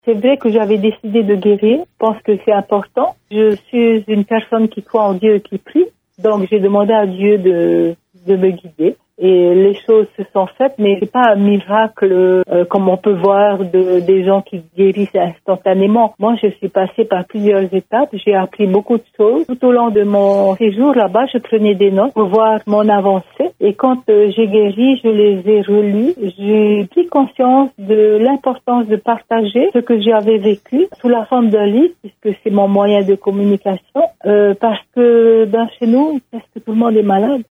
C'est vrai que j'avais décidé de guérir. Je pense que c'est important. Je suis une personne qui croit en Dieu et qui prie. Donc, j'ai demandé à Dieu de me guider. Et les choses se sont faites, mais c'est pas un miracle comme on peut voir des gens qui guérissent instantanément. Moi, je suis passée par plusieurs étapes. J'ai appris beaucoup de choses. Tout au long de mon séjour là-bas, je prenais des notes pour voir mon avancée. Et quand j'ai guéri, je les ai relus. J'ai pris conscience de l'importance de partager ce que j'avais vécu sous la forme d'un livre, puisque c'est mon moyen de communication. Parce que chez nous, presque tout le monde est malade.